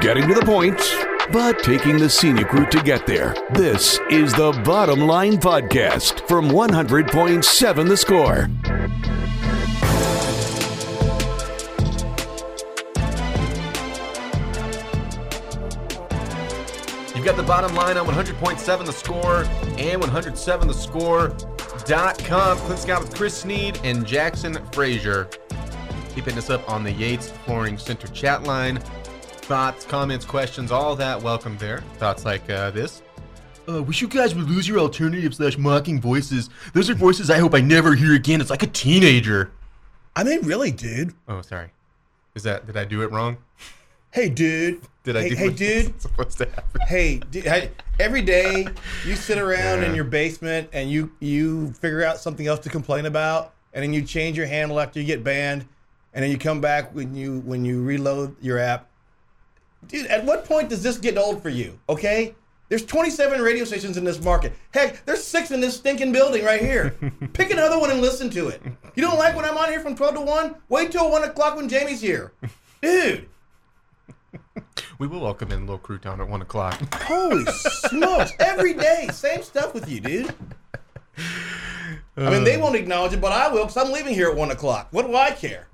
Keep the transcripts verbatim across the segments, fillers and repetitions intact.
getting to the point, but taking the scenic route to get there. This is the Bottom Line Podcast from one hundred point seven The Score. You've got the Bottom Line on one hundred point seven The Score and one oh seven the score dot com. Clint Scott with Chris Sneed and Jackson Frazier. Keep hitting us up on the Yates Flooring Center chat line. Thoughts, comments, questions, all that, welcome there. Thoughts like uh, this. Uh, wish you guys would lose your alternative slash mocking voices. Those are voices I hope I never hear again. It's like a teenager. I mean, really, dude. Oh, sorry. Is that, did I do it wrong? Hey, dude. Did I hey, do hey, what dude. was supposed to happen? Hey, dude. Hey, every day you sit around Yeah. in your basement and you you figure out something else to complain about, and then you change your handle after you get banned, and then you come back when you when you reload your app. Dude, at what point does this get old for you? Okay, there's twenty-seven radio stations in this market. Heck, there's six in this stinking building right here. Pick another one and listen to it. You don't like when I'm on here from twelve to one? Wait till one o'clock when Jamie's here, dude. We will welcome in Lil Crouton at one o'clock. Holy smokes. Every day. Same stuff with you, dude. I mean, they won't acknowledge it, but I will because I'm leaving here at one o'clock. What do I care?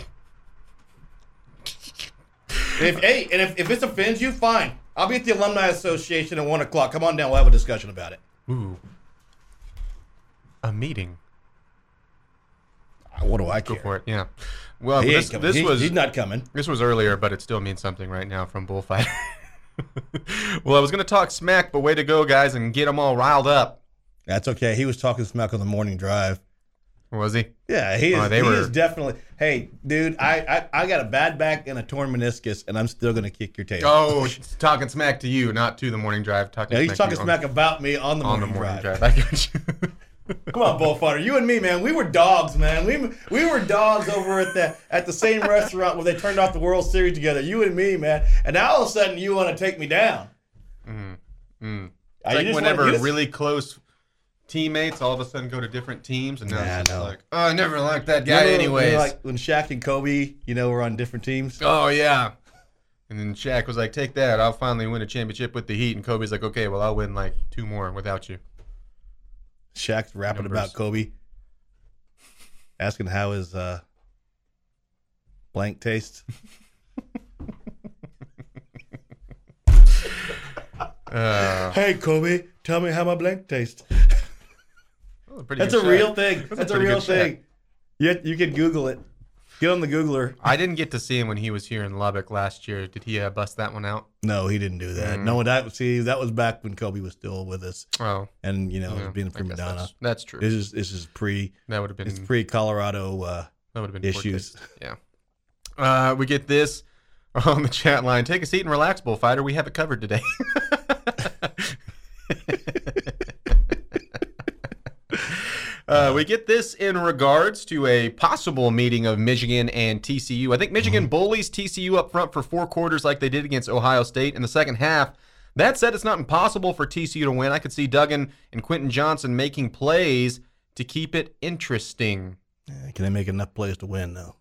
If, hey, and if, if this offends you, fine. I'll be at the Alumni Association at one o'clock. Come on down. We'll have a discussion about it. Ooh. A meeting. What do I care? Go for it, yeah. Well, He ain't this, coming. this He- was he's not coming. This was earlier, but it still means something right now from Bullfighter. Well, I was going to talk smack, but way to go, guys, and get them all riled up. That's okay. He was talking smack on the morning drive. Was he? Yeah, he is, Oh, they he were- is definitely. Hey, dude, I, I, I got a bad back and a torn meniscus, and I'm still going to kick your tail. Oh, she's talking smack to you, not to the morning drive. Talking Yeah, he's smack talking to you smack about me on the on, morning, on the morning drive. drive. I got you. Come on, Bullfighter. You and me, man. We were dogs, man. We we were dogs over at the at the same restaurant where they turned off the World Series together. You and me, man. And now all of a sudden you want to take me down. Mm, mm. Uh, It's you like just whenever wanna- you just- really close teammates all of a sudden go to different teams, and now Yeah, it's I just know. like, oh, I never liked that You guy know, you know, anyways. like when Shaq and Kobe, you know, were on different teams. Oh, yeah. And then Shaq was like, take that. I'll finally win a championship with the Heat. And Kobe's like, okay, well, I'll win like two more without you. Shaq's rapping Numbers. about Kobe, asking how his uh, blank tastes. Uh, Hey, Kobe, tell me how my blank tastes. that was pretty That's good a Shaq. real thing. That's a That's a pretty real good Shaq. thing. You, you can Google it. Get on the Googler. I didn't get to see him when he was here in Lubbock last year. Did he uh, bust that one out? No, he didn't do that. Mm. No, that see that was back when Kobe was still with us, Oh, and you know, yeah, was being a I prima guess donna. That's, that's true. This is this is pre that would have been it's pre Colorado. Uh, that would have been poor issues. taste. Yeah. Uh, we get this on the chat line. Take a seat and relax, Bullfighter. We have it covered today. Uh, we get this in regards to a possible meeting of Michigan and T C U. I think Michigan bullies T C U up front for four quarters like they did against Ohio State in the second half. That said, it's not impossible for T C U to win. I could see Duggan and Quentin Johnson making plays to keep it interesting. Yeah, can they make enough plays to win though?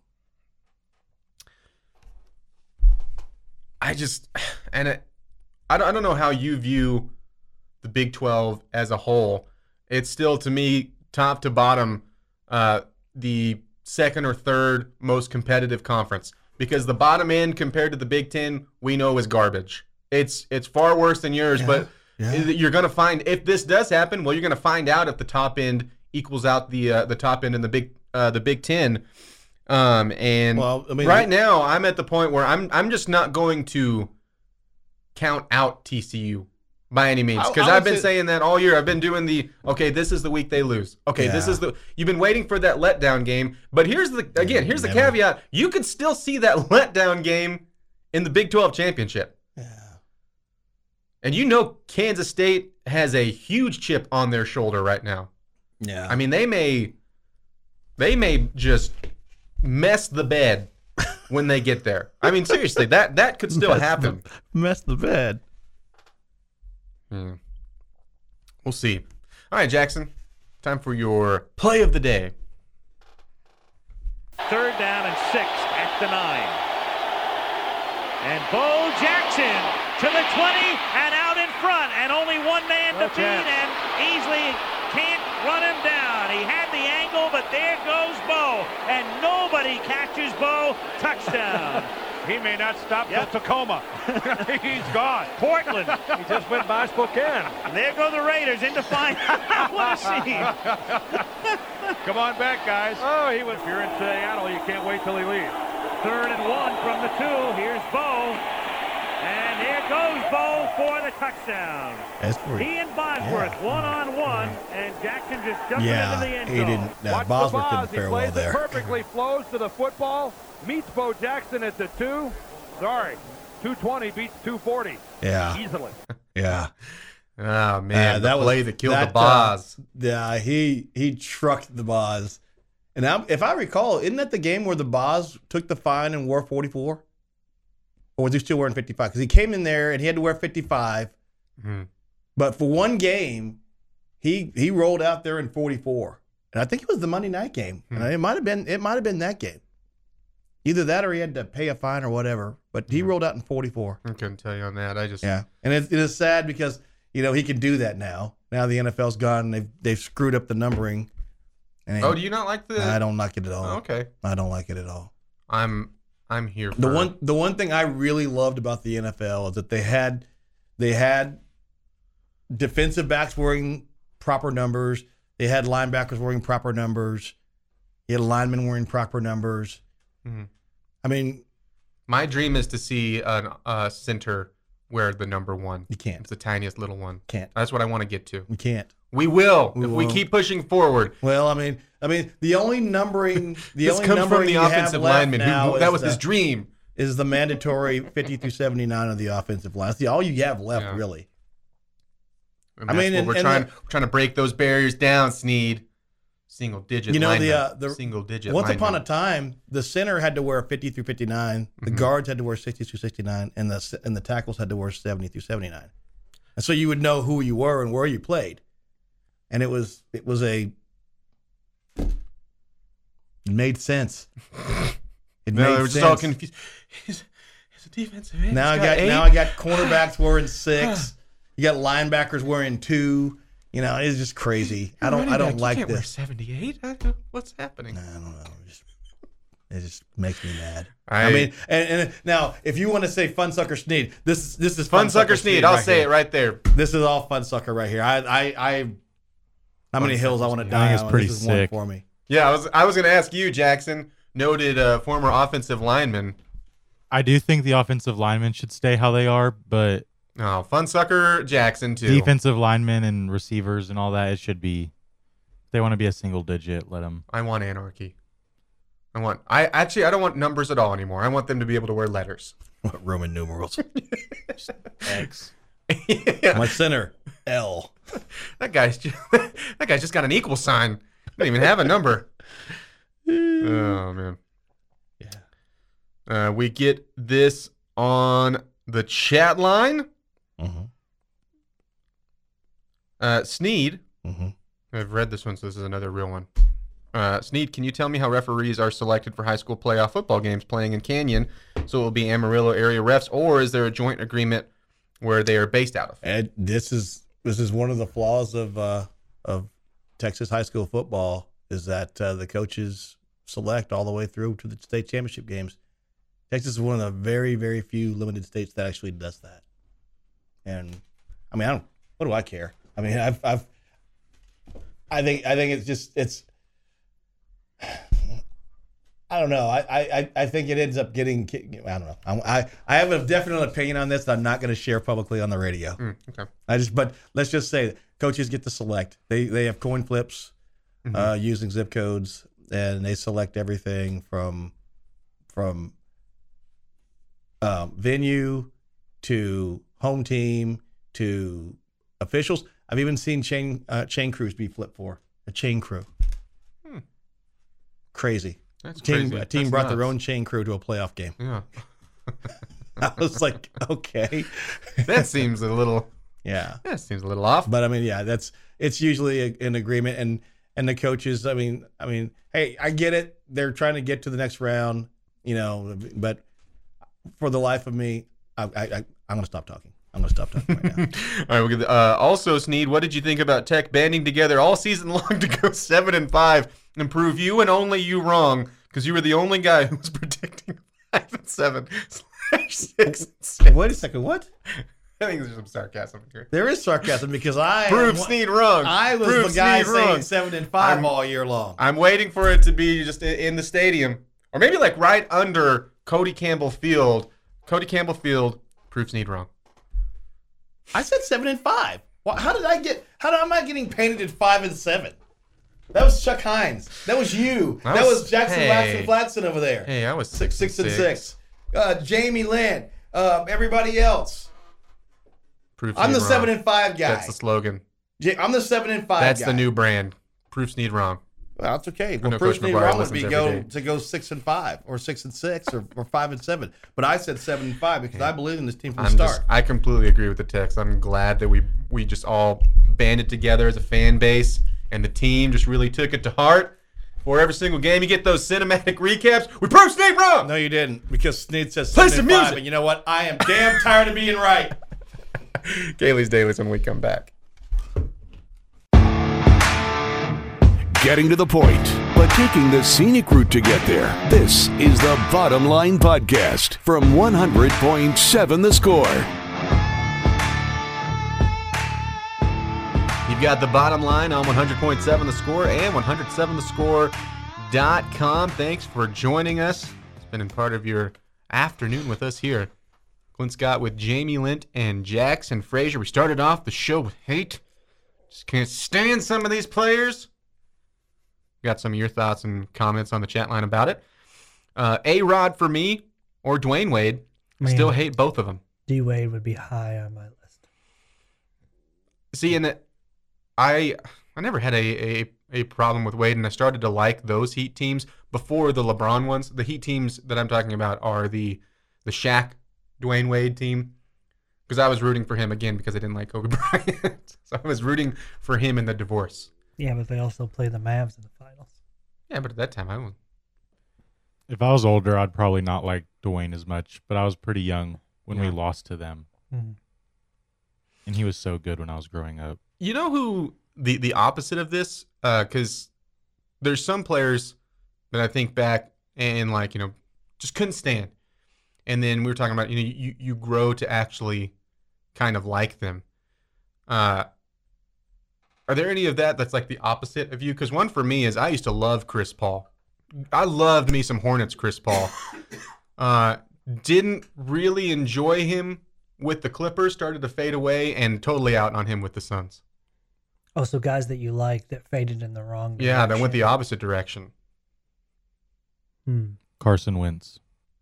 I just, and it, I don't, I don't know how you view the Big twelve as a whole. It's still, to me, top to bottom, uh, the second or third most competitive conference, because the bottom end compared to the Big Ten, we know is garbage. It's it's far worse than yours, Yeah, but yeah. you're going to find, if this does happen, well, you're going to find out if the top end equals out the uh, the top end in the Big uh, the Big Ten. Um, and Well, I mean, right now, I'm at the point where I'm I'm just not going to count out T C U by any means, I- because I would I've been say- saying that all year. I've been doing the okay. This is the week they lose. Okay, this Yeah. is the you've been waiting for that letdown game. But here's the again. Here's the Never. caveat. You could still see that letdown game in the Big twelve championship. Yeah. And you know Kansas State has a huge chip on their shoulder right now. Yeah. I mean, they may they may just mess the bed when they get there. I mean, seriously, that that could still Mess happen. the, mess the bed. Hmm. We'll see. All right, Jackson, time for your play of the day. Third down and six at the nine. And Bo Jackson to the twenty and out in front, and only one man to beat, and easily can't run him down. He had the angle, but there goes Bo, and nobody catches Bo. Touchdown. He may not stop Yep. till Tacoma. He's gone. Portland. He just went by Spokane. There go the Raiders into fine. What a scene. Come on back, guys. Oh, he was. If you're in Seattle, you can't wait till he leaves. Third and one from the two. Here's Bo. And here goes Bo for the touchdown. That's pretty. He and Bosworth Yeah. one-on-one, and Jackson just jumping Yeah, into the end he zone. didn't. Uh, Watch Bosworth the didn't Boz. He fare well plays there. it perfectly, flows to the football, meets Bo Jackson at the two. Sorry, two twenty beats two forty. Yeah, Easily. yeah. Oh man, Uh, that that play was that killed that, the Boz. Uh, yeah, he he trucked the Boz. And I, if I recall, isn't that the game where the Boz took the fine and wore forty-four? Or was he still wearing fifty-five? Because he came in there and he had to wear fifty-five. Mm-hmm. But for one game, he he rolled out there in forty-four. And I think it was the Monday night game. Hmm. And it might have been it might have been that game. Either that or he had to pay a fine or whatever. But he Mhm. rolled out in forty-four. I couldn't tell you on that. I just Yeah, and it, it is sad because you know he can do that now. Now the N F L's gone. And they've they've screwed up the numbering. And Oh, do you not like the? I don't like it at all. Oh, okay, I don't like it at all. I'm I'm here. For The one the one thing I really loved about the N F L is that they had they had defensive backs wearing proper numbers. They had linebackers wearing proper numbers. You had linemen wearing proper numbers. Mhm. I mean, My dream is to see a uh, center wear the number one. you can't. It's the tiniest little one. Can't. That's what I want to get to. You can't. We will We if we won't. keep pushing forward. Well, I mean, I mean, the only numbering, the This only comes numbering from the you have offensive left lineman. now Who, that is was the, his dream. is the mandatory fifty through seventy-nine of the offensive line. That's the, all you have left, Yeah. really. And I that's mean, what and- we're and trying. the- we're trying to break those barriers down, Sneed. Single digit. You know, the, lineman. uh, the- single digit. Once lineman. upon a time, the center had to wear fifty through fifty-nine, the Mhm. guards had to wear sixty through sixty-nine, and the and the tackles had to wear seventy through seventy-nine. And so you would know who you were and where you played. And it was it was a it made sense. It No, made they were sense. just all confused. He's, he's a defensive end. Now I He's got eight. now I got cornerbacks wearing six. You got linebackers wearing two. You know, it's just crazy. I don't I Running don't back, like you can't wear this. seventy-eight. I don't- What's happening? I don't know. It just, it just makes me mad. I, I mean, and, and now if you want to say Fun Sucker Sneed, this is this is Fun Sucker Sneed. I'll right say here. it right there. This is all Fun Sucker right here. I I, I how many Fun hills I Sucker want to Sneed. die I think it's on. pretty This is sick. one for me. Yeah, I was I was going to ask you, Jackson, noted uh, former offensive lineman. I do think the offensive linemen should stay how they are, but Oh, Fun Sucker Jackson too. defensive linemen and receivers and all that, it should be. If they want to be a single digit, let them. I want anarchy. I want. I actually I don't want numbers at all anymore. I want them to be able to wear letters. Roman numerals. X. Yeah. My center L. That guy's just, that guy's just got an equal sign. Doesn't even have a number. Oh man. Yeah. Uh, we get this on the chat line. Mm-hmm. Uh, Sneed. Mm-hmm. I've read this one, so this is another real one. Uh, Sneed, can you tell me how referees are selected for high school playoff football games playing in Canyon? So it will be Amarillo area refs, or is there a joint agreement where they are based out of? And this is this is one of the flaws of uh, of Texas high school football is that uh, the coaches select all the way through to the state championship games. Texas is one of the very very few limited states that actually does that. And I mean, I don't. What do I care? I mean, I've I've I think I think it's just it's. I don't know. I, I, I think it ends up getting. I don't know. I I have a definite opinion on this that I'm not going to share publicly on the radio. Mm, okay. I just, but let's just say that coaches get to select. They they have coin flips Mhm. uh, using zip codes, and they select everything from from um, venue to home team to officials. I've even seen chain uh, chain crews be flipped for a chain crew. Hmm. Crazy. That's Team, crazy. a team That's brought nuts. their own chain crew to a playoff game. Yeah. I was like, okay, That seems a little. yeah. That seems a little off. But I mean, yeah, that's it's usually a, an agreement, and and the coaches. I mean, I mean, hey, I get it. They're trying to get to the next round, you know, but for the life of me, I, I, I, I'm going to stop talking. I'm going to stop talking right now. All right, we'll get the, uh, also, Sneed, what did you think about Tech banding together all season long to go seven and five and prove you and only you wrong? Because you were the only guy who was predicting five and seven slash six and six. Wait a second, what? I think there's some sarcasm here. There is sarcasm because I Prove am- Sneed wrong. I was Prove the guy Sneed saying wrong. seven and five I'm- all year long. I'm waiting for it to be just i- in the stadium, or maybe like right under Cody Campbell Field. Cody Campbell Field. Prove Sneed wrong. I said seven and five. Well, how did I get? How did, am I getting painted at five and seven? That was Chuck Hines. That was you. That That was- was, Jackson hey. Waxman Flatson over there. Hey, I was six, six, six and six. Uh, Jamie Lynn. Uh, everybody else. Prove I'm Sneed the wrong. seven and five guy. That's the slogan. Ja- I'm the seven and five. That's guy. the new brand. Prove Sneed wrong. Well, that's okay. I Well, know first Coach thing McGuire wrong would listens be every go day. to go six and five, or six and six, or, or five and seven. But I said seven and five because I believe in this team from the I'm start. just, I completely agree with the text. I'm glad that we we just all banded together as a fan base, and the team just really took it to heart. For every single game, you get those cinematic recaps. We proved Sneed wrong. No, you didn't, because Sneed says Play seven some and five, music. and you know what? I am damn tired of being right. Kaylee's Dailies when we come back. Getting to the point, but taking the scenic route to get there. This is the Bottom Line Podcast from one hundred point seven The Score. You've got the bottom line on one hundred point seven The Score and one oh seven the score dot com. Thanks for joining us. Spending part of your afternoon with us here. Clint Scott with Jamie Lint and Jackson Frazier. We started off the show with hate. Just can't stand some of these players. Got some of your thoughts and comments on the chat line about it. Uh, A-Rod for me or Dwayne Wade. Man. Still hate both of them. D Wade would be high on my list. See, and it, I I never had a, a, a problem with Wade, and I started to like those Heat teams before the LeBron ones. The Heat teams that I'm talking about are the the Shaq, Dwayne Wade team, because I was rooting for him again because I didn't like Kobe Bryant. So I was rooting for him in the divorce. Yeah, but they also play the Mavs in the finals. Yeah, but at that time I was. If I was older, I'd probably not like Dwayne as much, but I was pretty young when we Yeah. lost to them. Mm-hmm. And he was so good when I was growing up. You know who the the opposite of this? Because there's some players that I think back and like you know just couldn't stand, and then we were talking about you know you you grow to actually kind of like them. Uh, are there any of that that's like the opposite of you? Because one for me is I used to love Chris Paul. I loved me some Hornets Chris Paul. Uh, didn't really enjoy him with the Clippers. Started to fade away, and totally out on him with the Suns. Oh, so guys that you like that faded in the wrong direction. Yeah, that went the opposite direction. Hmm. Carson Wentz.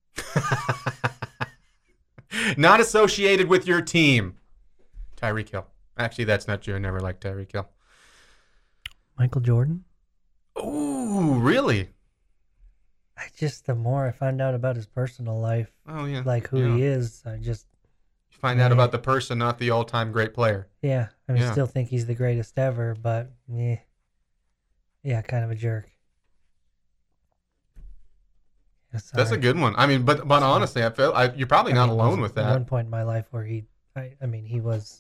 Not associated with your team. Tyreek Hill. Actually, that's not true. I never liked Tyreek Hill. Michael Jordan? Ooh, really? I just, the more I find out about his personal life, Oh, yeah. like who yeah. he is, I just, You find out Yeah. about the person, not the all-time great player. yeah, I mean, Yeah. still think he's the greatest ever, but yeah, yeah, kind of a jerk. Yeah, That's a sorry. good one. I mean, but but honestly, I feel I, you're probably I not mean, alone was with At that. one point in my life where he, I, I mean, he was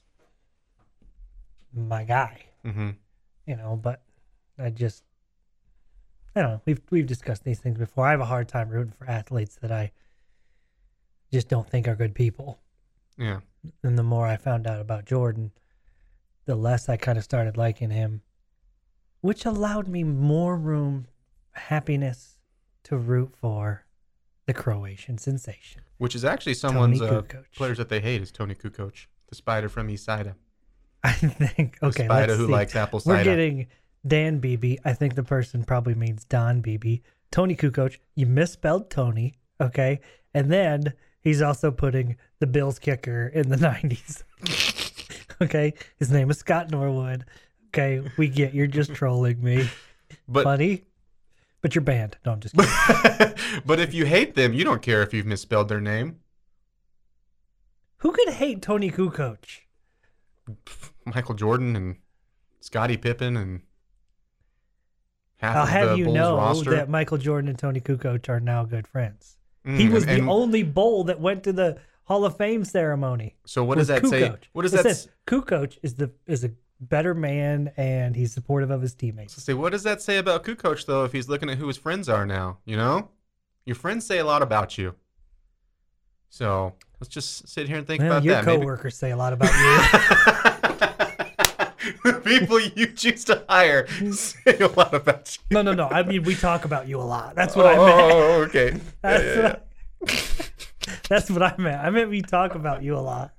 my guy, Mm-hmm. you know, but I just, I don't know. We've we've discussed these things before. I have a hard time rooting for athletes that I just don't think are good people. Yeah. And the more I found out about Jordan, the less I kind of started liking him, which allowed me more room, happiness to root for the Croatian sensation. Which is actually someone's Tony uh, Kukoc. players that they hate is Tony Kukoc, the spider from East Side. I think, The okay, spider let's who see. likes apple We're cider. getting Dan Beebe. I think the person probably means Don Beebe. Tony Kukoc, you misspelled Tony, okay? And then he's also putting the Bills kicker in the nineties. Okay? His name is Scott Norwood. Okay, we get you're just trolling me. But Funny. But you're banned. No, I'm just kidding. but if you hate them, you don't care if you've misspelled their name. Who could hate Tony Kukoc? Michael Jordan and Scottie Pippen and half I'll of have the you Bulls know roster. that Michael Jordan and Tony Kukoc are now good friends. Mm, he was and- the and- only Bowl that went to the Hall of Fame ceremony. So what was does that say? Kukoc. What does it that says s- Kukoc is the is a better man and he's supportive of his teammates. say? What does that say about Kukoc though? If he's looking at who his friends are now, you know, your friends say a lot about you. So let's just sit here and think Well, about your that. Maybe- coworkers say a lot about you. The people you choose to hire say a lot about you. no, no, no. I mean, we talk about you a lot. That's Oh, what I meant. oh, okay. That's, Yeah, yeah, what I, that's what I meant. I meant we talk about you a lot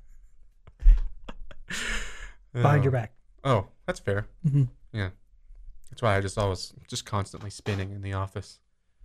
yeah. behind your back. Oh, that's fair. Mhm. Yeah, that's why I just always just constantly spinning in the office.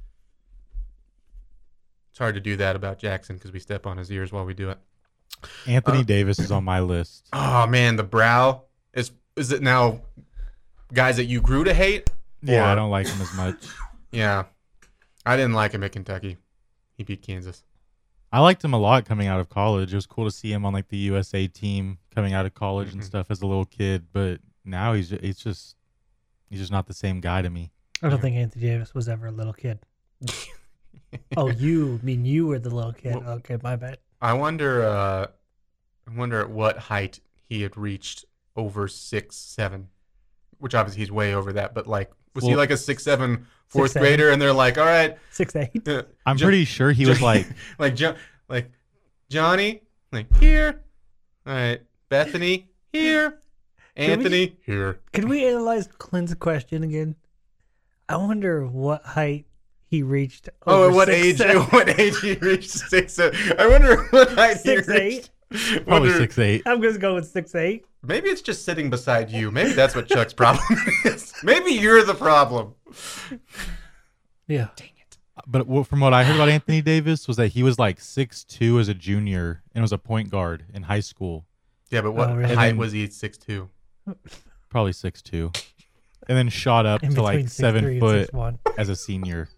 It's hard to do that about Jackson because we step on his ears while we do it. Anthony Uh, Davis is on my list. Oh man, the brow is is it now guys that you grew to hate? Yeah, Or- I don't like him as much. Yeah, I didn't like him at Kentucky. He beat Kansas. I liked him a lot coming out of college. It was cool to see him on like the U S A team coming out of college and Mhm. stuff as a little kid. But now he's he's just he's just not the same guy to me. I don't think Anthony Davis was ever a little kid. Oh, you mean you were the little kid? Well- Okay, my bad. I wonder. Uh, I wonder at what height he had reached over six seven, which obviously he's way over that. But like, was he Well- like a six seven fourth Six, seven. grader? And they're like, all right, Six eight. uh, I'm Jo- pretty sure he was like like jo- like Johnny, like here, all right, Bethany here, we- Anthony here. Can we analyze Clint's question again? I wonder what height he reached. Oh, over at what six, age? seven. At what age he reached six seven? I wonder what height Six, he reached. probably Wonder- six eight. I'm gonna go with six eight. Maybe it's just sitting beside you. Maybe that's what Chuck's problem is. Maybe you're the problem. Yeah. But what- from what I heard about Anthony Davis was that he was like six two as a junior and was a point guard in high school. Yeah, but what Oh, really? height And then- was he at six two? Probably six two, and then shot up In to between like six seven three and foot six one. as a senior.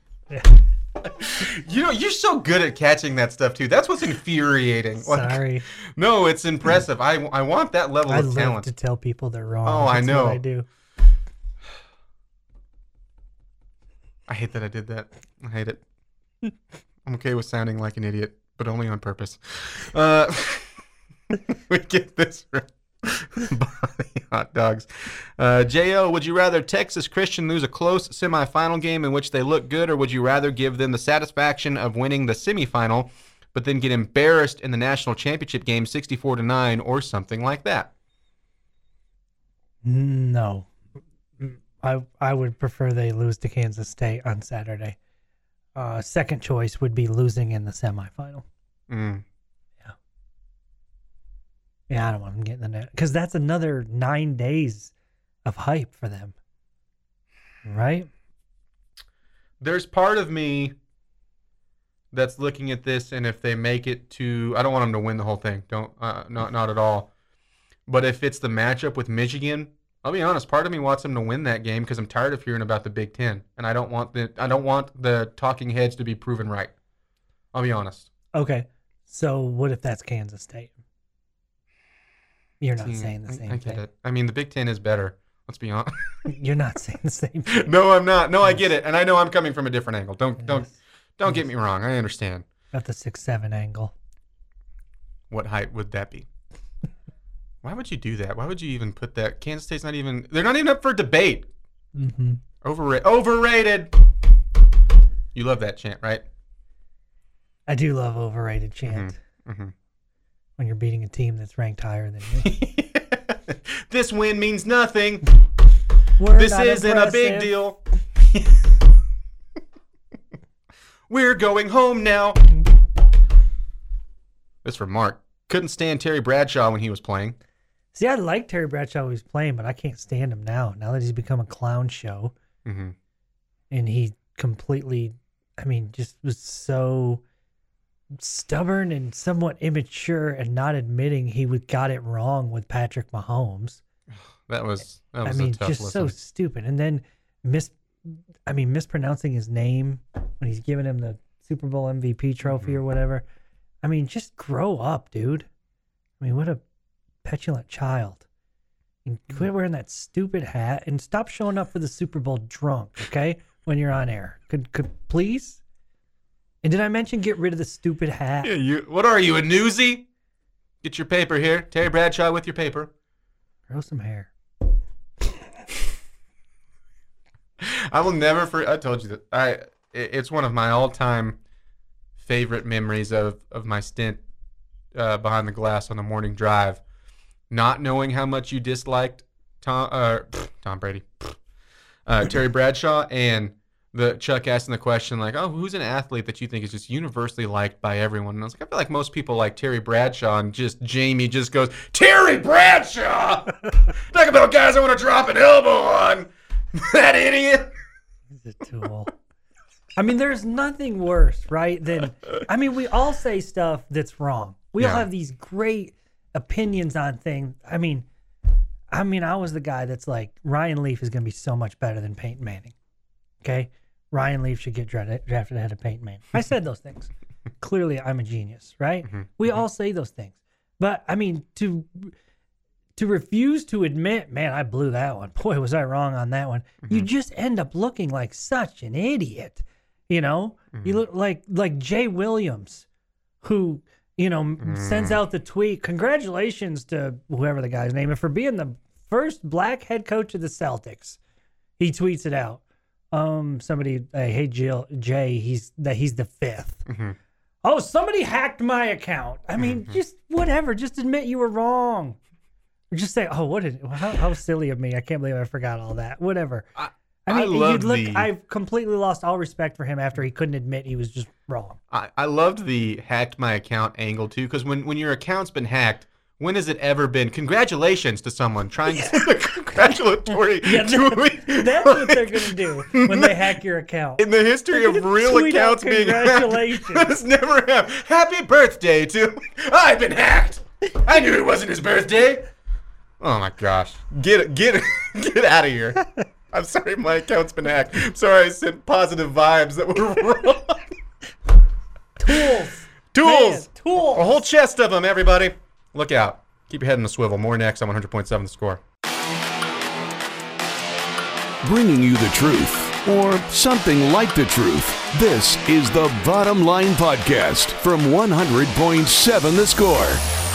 You know, you're so good at catching that stuff too. That's what's infuriating. Like, Sorry, no, it's impressive. I I want that level I of love talent. to tell people they're wrong. Oh, I That's know. What I do. I hate that I did that. I hate it. I'm okay with sounding like an idiot, but only on purpose. Uh, we get this right. Body hot dogs. Uh, J O, would you rather Texas Christian lose a close semifinal game in which they look good, or would you rather give them the satisfaction of winning the semifinal, but then get embarrassed in the national championship game sixty-four to nine or something like that? No, I I would prefer they lose to Kansas State on Saturday. Uh, second choice would be losing in the semifinal. Mm. Yeah, I don't want them getting the net because that's another nine days of hype for them, right? There's part of me that's looking at this, and if they make it to, I don't want them to win the whole thing. Don't, uh, not, not at all. But if it's the matchup with Michigan, I'll be honest. Part of me wants them to win that game because I'm tired of hearing about the Big Ten, and I don't want the, I don't want the talking heads to be proven right. I'll be honest. Okay, so what if that's Kansas State? You're not See, saying the I- same I, get thing. it. I mean, the Big Ten is better. Let's be honest. You're not saying the same thing. No, I'm not. No, I get it, and I know I'm coming from a different angle. Don't, don't, Yes. don't get me wrong. I understand. Not the six seven angle. What height would that be? Why would you do that? Why would you even put that? Kansas State's not even, they're not even up for debate. Mm-hmm. Overrated. Overrated. You love that chant, right? I do love overrated chant Mm-hmm. when you're beating a team that's ranked higher than you. This win means nothing. We're This not isn't a big impressive. deal. We're going home now. This from Mark. Couldn't stand Terry Bradshaw when he was playing. See, I like Terry Bradshaw when he was playing, but I can't stand him now. Now that he's become a clown show, Mm-hmm. and he completely, I mean, just was so stubborn and somewhat immature, and not admitting he would got it wrong with Patrick Mahomes. That was that I was mean, a tough just listen. so stupid. And then mis, I mean, mispronouncing his name when he's giving him the Super Bowl M V P trophy Mhm. or whatever. I mean, just grow up, dude. I mean, what a petulant child. And quit wearing that stupid hat and stop showing up for the Super Bowl drunk, okay? When you're on air. Could could please? And did I mention get rid of the stupid hat? Yeah, you. What are you, a newsie? Get your paper here. Terry Bradshaw with your paper. Grow some hair. I will never forget. I told you that. I. it- It's one of my all-time favorite memories of, of my stint uh, behind the glass on the morning drive. Not knowing how much you disliked Tom, uh, Tom Brady, uh, Terry Bradshaw, and the Chuck asking the question like, "Oh, who's an athlete that you think is just universally liked by everyone?" And I was like, "I feel like most people like Terry Bradshaw," and just Jamie just goes, "Terry Bradshaw! Talk about guys I want to drop an elbow on." That idiot. He's a tool. I mean, there's nothing worse, right? Than I mean, we all say stuff that's wrong. We all Yeah. have these great opinions on things. I mean, I mean, I was the guy that's like, Ryan Leaf is going to be so much better than Peyton Manning. Okay, Ryan Leaf should get dra- drafted ahead of Peyton Manning. I said those things. Clearly, I'm a genius, right? Mm-hmm. We all say those things, but I mean, to to refuse to admit, man, I blew that one. Boy, was I wrong on that one. Mm-hmm. You just end up looking like such an idiot. You know, Mm-hmm. you look like like Jay Williams, who you know Mm. sends out the tweet. Congratulations to whoever the guy's name is for being the first black head coach of the Celtics. He tweets it out. Um, somebody, hey, hey Jill, Jay, he's that he's the fifth. Mm-hmm. Oh, somebody hacked my account. I mean, just whatever. Just admit you were wrong. Or just say, oh, what did how, how silly of me. I can't believe I forgot all that. Whatever. I, I I mean, loved you'd look. the- I've completely lost all respect for him after he couldn't admit he was just wrong. I, I loved the hacked my account angle too, because when, when your account's been hacked, when has it ever been congratulations to someone trying to send a congratulatory Yeah, tweet? That's what they're gonna do when they hack your account. In the history of real Tweet out accounts being hacked, congratulations. that has never happened. Happy birthday to I've been hacked. I knew it wasn't his birthday. Oh my gosh. Get get get out of here. I'm sorry my account's been hacked. I'm sorry I sent positive vibes that were wrong. Tools. Tools. Man, tools. A whole chest of them, everybody. Look out. Keep your head in the swivel. More next on one hundred point seven The Score. Bringing you the truth, or something like the truth. This is the Bottom Line Podcast from one hundred point seven The Score.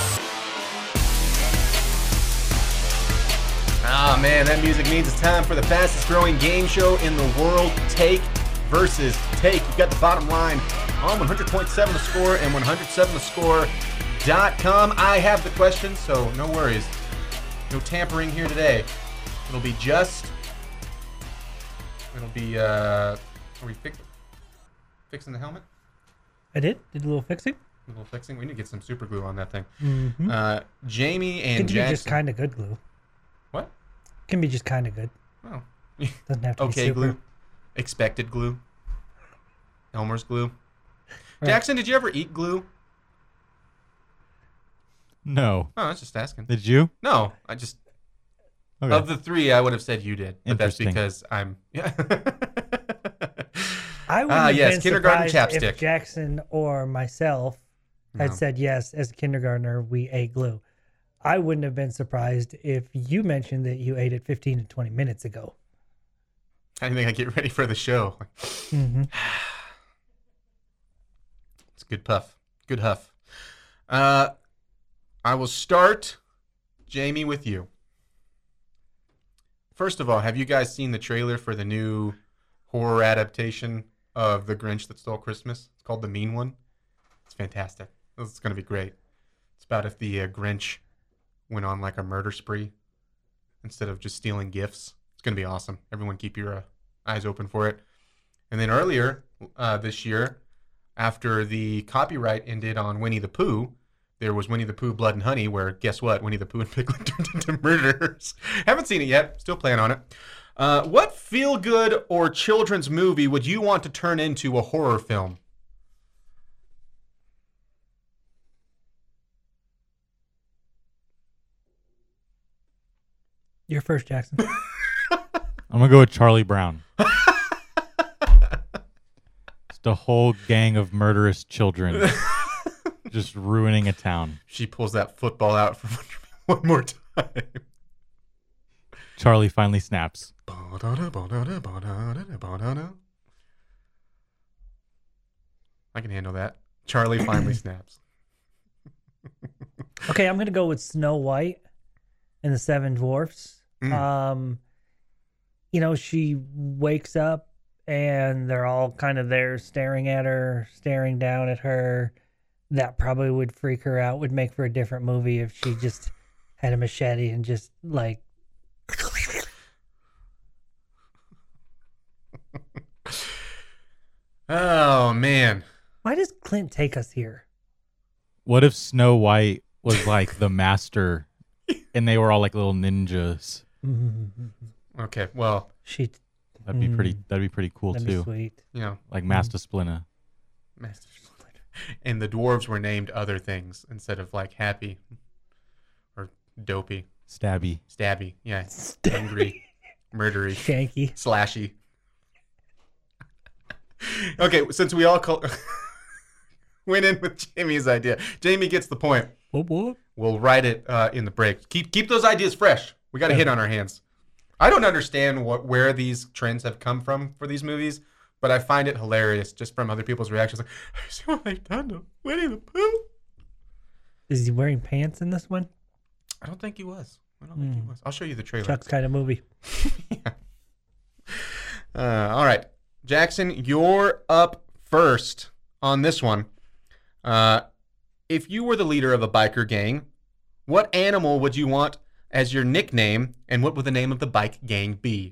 Ah, man, that music means it's time for the fastest growing game show in the world, Take versus Take. You've got the Bottom Line on one hundred point seven The Score and one oh seven the score dot com. I have the questions, so no worries. No tampering here today. It'll be just... It'll be, uh... Are we fix, fixing the helmet? I did. Did a little fixing. A little fixing? We need to get some super glue on that thing. Mm-hmm. Uh, Jamie and Can be Jackson... just kind of good glue. What? Can be just kind of good. Oh. Doesn't have to be Okay super. glue. Expected glue. Elmer's glue. Right. Jackson, did you ever eat glue? No. Oh, I was just asking. Did you? No, I just Okay. of the three, I would have said you did, but that's Interesting. because I'm. Yeah. I would Ah, have yes, been kindergarten surprised chapstick. if Jackson or myself had No. said yes. As a kindergartner, we ate glue. I wouldn't have been surprised if you mentioned that you ate it fifteen to twenty minutes ago. I didn't think I'd get ready for the show. Mm-hmm. It's a good puff, good huff. Uh, I will start, Jamie, with you. First of all, have you guys seen the trailer for the new horror adaptation of The Grinch That Stole Christmas? It's called The Mean One. It's fantastic. It's going to be great. It's about if the uh, Grinch went on like a murder spree instead of just stealing gifts. It's going to be awesome. Everyone keep your uh, eyes open for it. And then earlier uh, this year, after the copyright ended on Winnie the Pooh, there was Winnie the Pooh Blood and Honey, where guess what? Winnie the Pooh and Piglet turned into murderers. Haven't seen it yet. Still playing on it. Uh, what feel-good or children's movie would you want to turn into a horror film? You're first, Jackson. I'm gonna go with Charlie Brown. Just a whole gang of murderous children just ruining a town. She pulls that football out from under me one more time. Charlie finally snaps. I can handle that. Charlie finally snaps. Okay, I'm gonna go with Snow White and the Seven Dwarfs. Mm. Um, you know, she wakes up and they're all kind of there staring at her, staring down at her. That probably would freak her out. Would make for a different movie if she just had a machete and just like. Oh man. Why does Clint take us here? What if Snow White was like the master and they were all like little ninjas? Okay, well, She. That'd be pretty Mm. that'd be pretty cool That'd too. be sweet. you know, Like Master Splinter. Master Splinter. And the dwarves were named other things instead of like happy or dopey, Stabby. stabby, yeah, angry, murdery, Shanky. slashy. Okay, since we all call- went in with Jamie's idea, Jamie gets the point. Whoop, whoop. We'll write it uh, in the break. Keep keep those ideas fresh. We got a hit on our hands. I don't understand what where these trends have come from for these movies, but I find it hilarious just from other people's reactions. Like, see what they've done to Winnie the Pooh? Is he wearing pants in this one? I don't think he was. I don't think he was. I'll show you the trailer. Chuck's kind of movie. uh, all right, Jackson, you're up first on this one. Uh, if you were the leader of a biker gang, what animal would you want as your nickname, and what would the name of the bike gang be?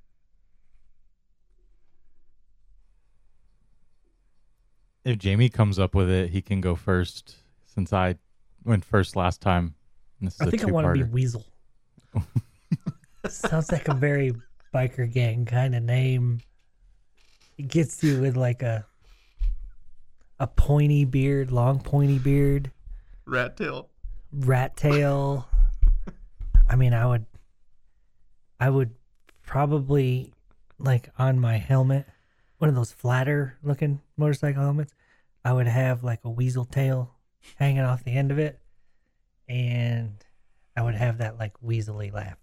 If Jamie comes up with it, he can go first since I went first last time. And this is I a think I want to be two-parter. Weasel. Sounds like a very biker gang kind of name. It gets you with like a a pointy beard, long pointy beard, Rat tail. rat tail. I mean, I would, I would probably like on my helmet, one of those flatter looking motorcycle helmets. I would have like a weasel tail hanging off the end of it, and I would have that like weaselly laugh.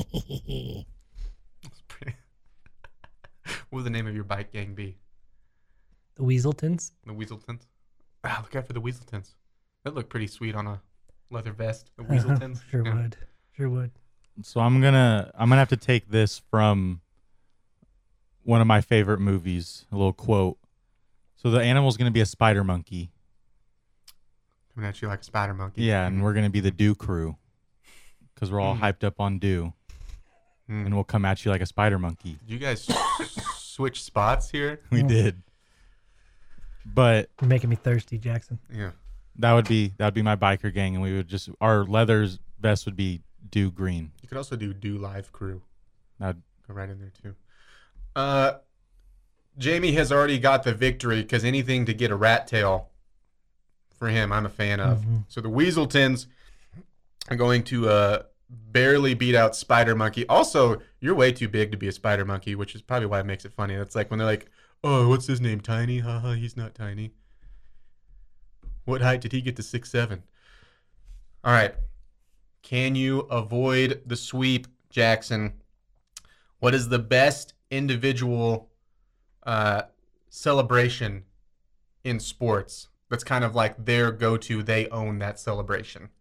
That's pretty. What would the name of your bike gang be? The Weaseltons. The Weaseltons? Ah, look out for the Weaseltons. That look pretty sweet on a leather vest. The Weaseltons. Sure Yeah. would. Sure would. So I'm gonna I'm gonna have to take this from one of my favorite movies. A little quote. So the animal's gonna be a spider monkey. Coming at you like a spider monkey. Yeah, and we're gonna be the Dew crew because we're all Mm. hyped up on Dew, Mm. and we'll come at you like a spider monkey. Did you guys switch spots here? We Mm. did, but You're making me thirsty, Jackson. Yeah. that would be that would be my biker gang, and we would just our leathers vest would be Dew green. You could also do Do Live Crew. That'd, Go right in there too. Uh, Jamie has already got the victory because anything to get a rat tail for him, I'm a fan of. Mhm. So the Weaseltons are going to uh, barely beat out Spider Monkey. Also, you're way too big to be a Spider Monkey, which is probably why it makes it funny. That's like when they're like, "Oh, what's his name? Tiny? Haha, he's not tiny." What height did he get to six seven? All right. Can you avoid the sweep, Jackson? What is the best individual uh, celebration in sports that's kind of like their go-to? They own that celebration.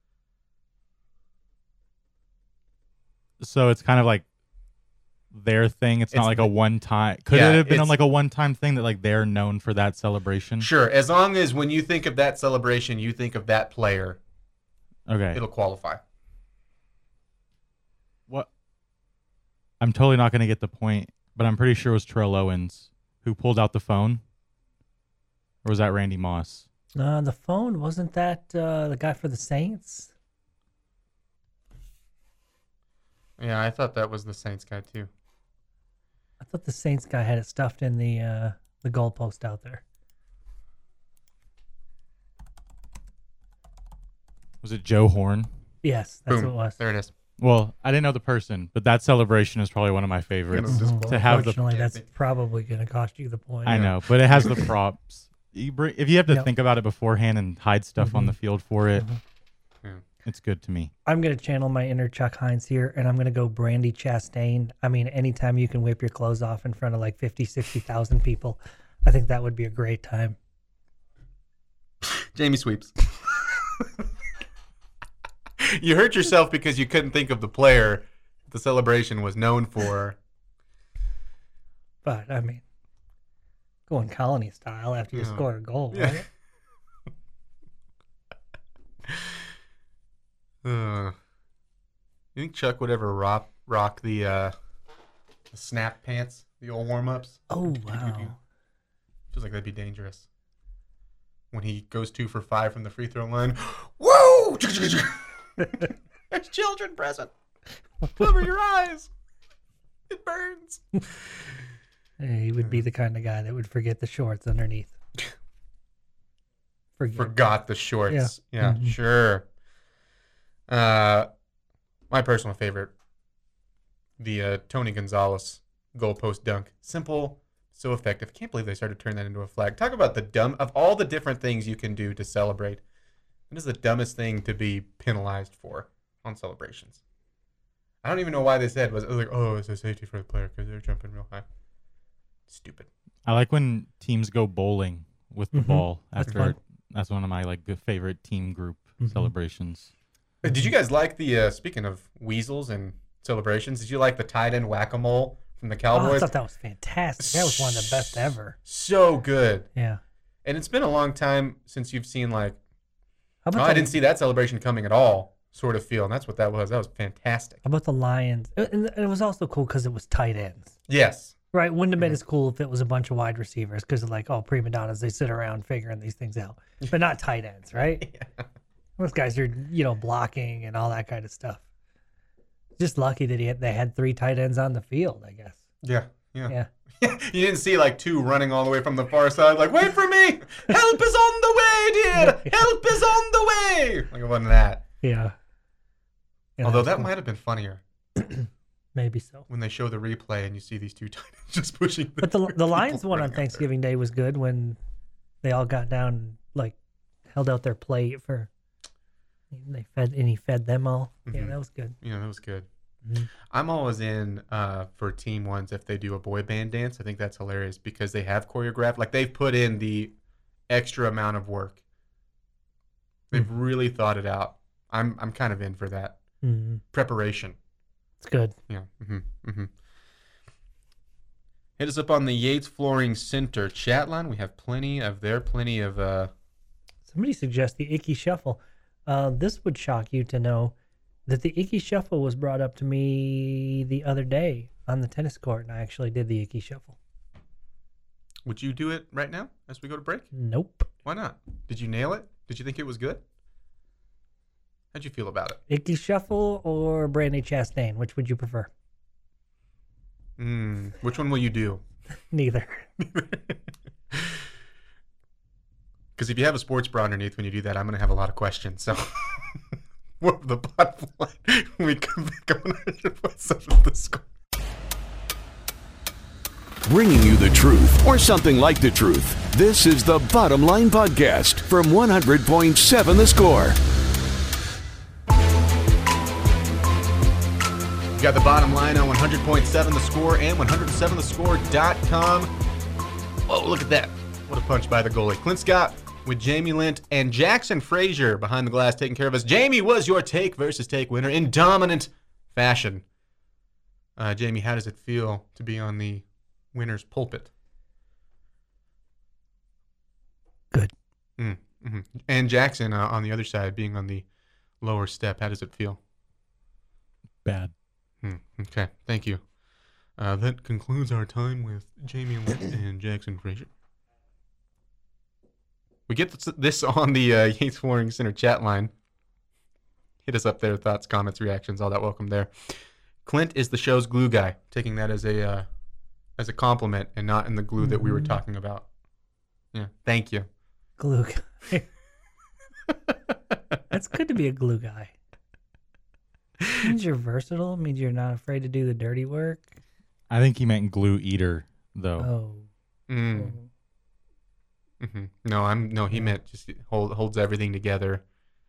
so it's kind of like their thing. It's, It's not like the- a one time. Could Yeah, it have been on it's- like a one time thing that like they're known for that celebration? Sure, as long as when you think of that celebration, you think of that player, Okay. it'll qualify. What? I'm totally not going to get the point, but I'm pretty sure it was Terrell Owens who pulled out the phone. Or was that Randy Moss? Uh, the phone, wasn't that uh, the guy for the Saints? Yeah, I thought that was the Saints guy too. I thought the Saints guy had it stuffed in the uh, the goalpost out there. Was it Joe Horn? Yes, that's Boom. what it was. There it is. Well, I didn't know the person, but that celebration is probably one of my favorites. Yeah, Mhm. to have the- Unfortunately, that's Yeah. probably going to cost you the point. I know, but it has the props. You bring, if you have to Yep. think about it beforehand and hide stuff on Mhm. the field for it, Mhm. Yeah. it's good to me. I'm going to channel my inner Chuck Hines here, and I'm going to go Brandy Chastain. I mean, anytime you can whip your clothes off in front of like fifty, sixty thousand people, I think that would be a great time. Jamie sweeps. You hurt yourself because you couldn't think of the player the celebration was known for. But, I mean, going Colony style after you Yeah. score a goal, Yeah. right? Uh, you think Chuck would ever rock rock the, uh, the snap pants, the old warm ups? Oh, wow. Feels like that'd be dangerous. When he goes two for five from the free throw line, whoa! There's children present. Cover your eyes. It burns. He would be the kind of guy that would forget the shorts underneath. Forget. Forgot the shorts. Yeah. Yeah, Mhm. sure. Uh, my personal favorite, the uh, Tony Gonzalez goalpost dunk. Simple, so effective. Can't believe they started to turn that into a flag. Talk about the dumb of all the different things you can do to celebrate. It is the dumbest thing to be penalized for on celebrations. I don't even know why they said was, it was like, oh, it's a safety for the player because they're jumping real high. Stupid. I like when teams go bowling with the Mhm. ball That's after. fun. That's one of my like good favorite team group Mhm. celebrations. Uh, Did you guys like the, uh, speaking of weasels and celebrations, did you like the tight end whack-a-mole from the Oh, I Cowboys? thought that was fantastic. That was one of the best ever. So good. Yeah. And it's been a long time since you've seen like, How oh, about I the, didn't see that celebration coming at all sort of feel. And that's what that was. That was fantastic. How about the Lions? Uh, And it was also cool because it was tight ends. Yes. Right, wouldn't have Mm-hmm. been as cool if it was a bunch of wide receivers because like, oh, prima donnas, they sit around figuring these things out, but not tight ends, right? Those guys are, you know, blocking and all that kind of stuff. Just lucky that he had, they had three tight ends on the field, I guess. Yeah. Yeah. Yeah. You didn't see like two running all the way from the far side, like, wait for me. Help is on the way, dear. Help is on the way. Like it wasn't that. Yeah. Yeah, Although was that cool. might have been funnier Maybe so. when they show the replay and you see these two tight ends just pushing. The But the the people Lions one on running out there. Thanksgiving Day was good when they all got down and like held out their plate for. They fed and he fed them all. Yeah, Mhm. that was good. Yeah, that was good. Mhm. I'm always in uh, for team ones if they do a boy band dance. I think that's hilarious because they have choreographed, like they've put in the extra amount of work. They've really thought it out. I'm I'm kind of in for that hmm preparation. It's good. Yeah. Mm-hmm, mm-hmm. Hit us up on the Yates Flooring Center chat line. We have plenty of there, plenty of. Uh, Somebody suggests the Icky Shuffle. Uh, this would shock you to know that the Icky Shuffle was brought up to me the other day on the tennis court, and I actually did the Icky Shuffle. would you do it right now as we go to break? Nope. Why not? Did you nail it? Did you think it was good? How'd you feel about it? Icky Shuffle or Brandy Chastain? Which would you prefer? Mm, which one will you do? Neither. Because if you have a sports bra underneath when you do that, I'm going to have a lot of questions. So, what the bottom line? When we come back on one hundred point seven The Score. Bringing you the truth or something like the truth. This is the Bottom Line Podcast from one hundred point seven The Score. You got the bottom line on one hundred point seven The Score and one oh seven the score dot com. Whoa, look at that. What a punch by the goalie. Clint Scott with Jamie Lint and Jackson Frazier behind the glass taking care of us. Jamie was your take versus take winner in dominant fashion. Uh, Jamie, how does it feel to be on the winner's pulpit? Good. Mm, hmm And Jackson uh, on the other side being on the lower step. How does it feel? Bad. Hmm, okay, thank you. Uh, that concludes our time with Jamie Lint and Jackson Frazier. We get this, this on the uh, Yates Flooring Center chat line. Hit us up there, thoughts, comments, reactions, all that welcome there. Clint is the show's glue guy, taking that as a uh, as a compliment and not in the glue that we were talking about. Yeah, thank you. Glue guy. That's good to be a glue guy. Means you're versatile. Means you're not afraid to do the dirty work. I think he meant glue eater, though. Oh. Mm. hmm No, I'm no. He meant just hold, holds everything together.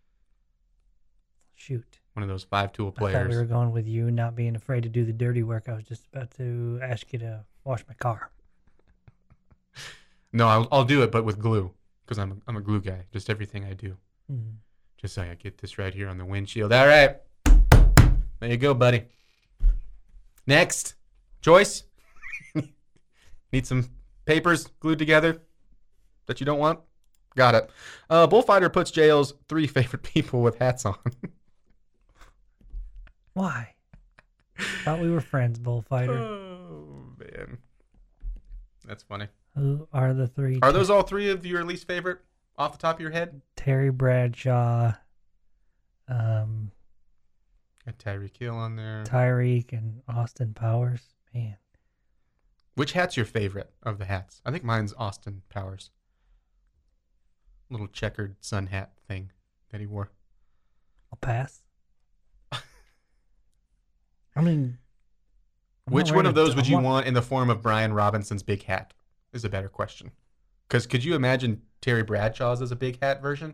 Shoot. One of those five tool I thought players. we were going with you not being afraid to do the dirty work. I was just about to ask you to wash my car. No, I'll, I'll do it, but with glue. because I'm a, I'm a glue guy. Just everything I do. Mm. Just so I get this right here on the windshield. All right. There you go, buddy. Next. Joyce. Need some papers glued together that you don't want? Got it. Uh, Bullfighter puts Jail's three favorite people with hats on. Why? Thought we were friends, Bullfighter. Oh, man. That's funny. Who are the three? Are those all three of your least favorite off the top of your head? Terry Bradshaw, um, Got Tyreek Hill on there. Tyreek, and Austin Powers. Man. Which hat's your favorite of the hats? I think mine's Austin Powers. Little checkered sun hat thing that he wore. I'll pass. I mean, I'm which not one ready of to- those would I'm you not- want in the form of Brian Robinson's big hat? Is a better question. Because could you imagine Terry Bradshaw's as a big hat version?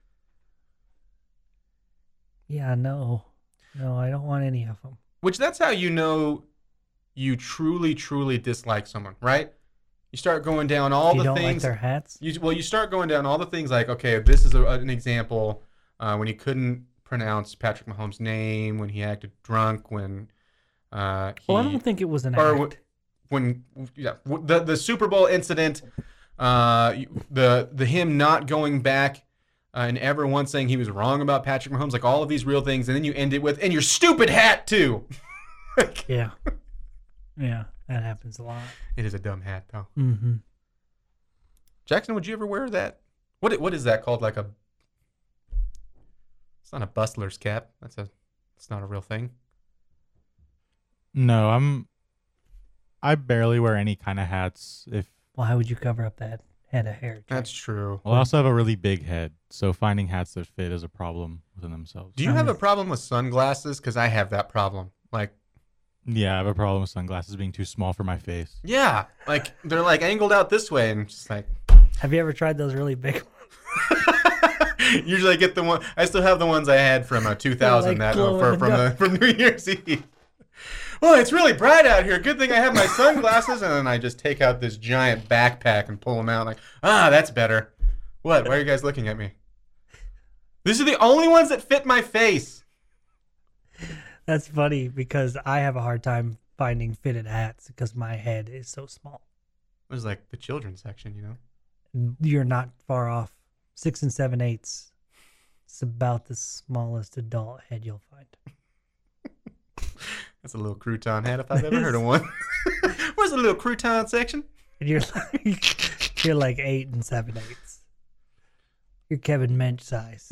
Yeah, no. No, I don't want any of them. Which that's how you know you truly, truly dislike someone, right? You start going down all you the don't like things. their hats? You, well, you start going down all the things like, okay, this is a, an example uh, when he couldn't pronounce Patrick Mahomes' name, when he acted drunk, when uh, he, Well, I don't think it was an or act. when yeah, the the Super Bowl incident, uh, the the him not going back uh, and ever once saying he was wrong about Patrick Mahomes, like all of these real things, and then you end it with and your stupid hat too. Yeah. Yeah, that happens a lot. It is a dumb hat though. Mm-hmm. Jackson, would you ever wear that? What what is that called? Like a? It's not a bustler's cap. That's a. It's not a real thing. No, I'm. I barely wear any kind of hats. If Why would you cover up that head of hair? Jay? That's true. well, I also have a really big head, so finding hats that fit is a problem within themselves. Do you have a problem with sunglasses? Because I have that problem. Like, Yeah, I have a problem with sunglasses being too small for my face. yeah, like they're like angled out this way, and just like. Have you ever tried those really big ones? Usually, I get the one. I still have the ones I had from uh, two thousand Like that uh, glow for, in the from the, dark. from New Year's Eve. Well, it's really bright out here. Good thing I have my sunglasses, and then I just take out this giant backpack and pull them out. Like, ah, that's better. What? Why are you guys looking at me? These are the only ones that fit my face. That's funny because I have a hard time finding fitted hats because my head is so small. It was like the children's section, you know. You're not far off. Six and seven eighths. It's about the smallest adult head you'll find. That's a little crouton hat if I've ever heard of one. Where's the little crouton section? And you're like you're like eight and seven eighths. You're Kevin Mensch size.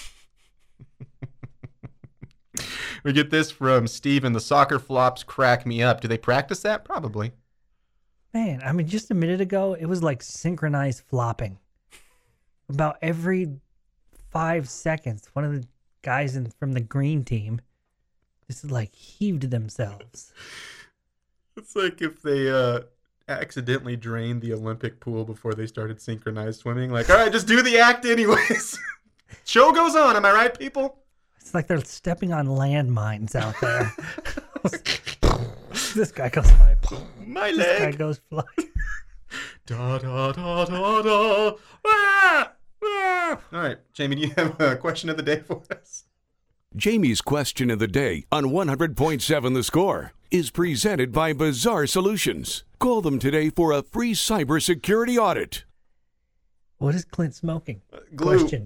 We get this from Steven. The soccer flops crack me up. Do they practice that? Probably. Man, I mean, just a minute ago, it was like synchronized flopping. About every five seconds, one of the guys in, from the green team just like heaved themselves. It's like if they uh, accidentally drained the Olympic pool before they started synchronized swimming. Like, all right, just do the act anyways. Show goes on. Am I right, people? It's like they're stepping on landmines out there. This guy goes by. My This guy leg. goes flying. Da da da da da. Ah! Ah! All right, Jamie, do you have a question of the day for us? Jamie's question of the day on one hundred point seven The Score is presented by Bizarre Solutions. Call them today for a free cybersecurity audit. What is Clint smoking? glue. Question.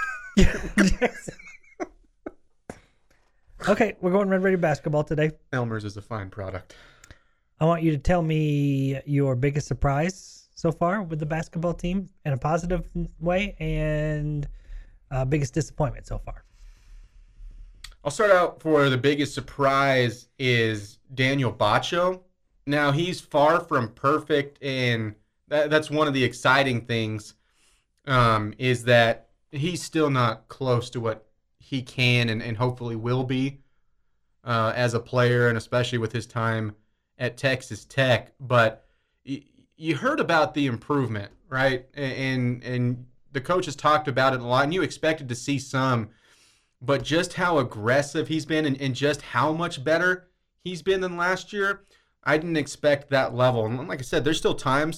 Okay, we're going Red Raider basketball today. Elmer's is a fine product. I want you to tell me your biggest surprise so far with the basketball team in a positive way and uh, biggest disappointment so far. I'll start out for the biggest surprise is Daniel Baccio. Now, he's far from perfect, and that, that's one of the exciting things um, is that he's still not close to what he can and, and hopefully will be uh, as a player, and especially with his time at Texas Tech. But y- you heard about the improvement, right? And, and the coach has talked about it a lot, and you expected to see some. But just how aggressive he's been and, and just how much better he's been than last year, I didn't expect that level. And like I said, there's still times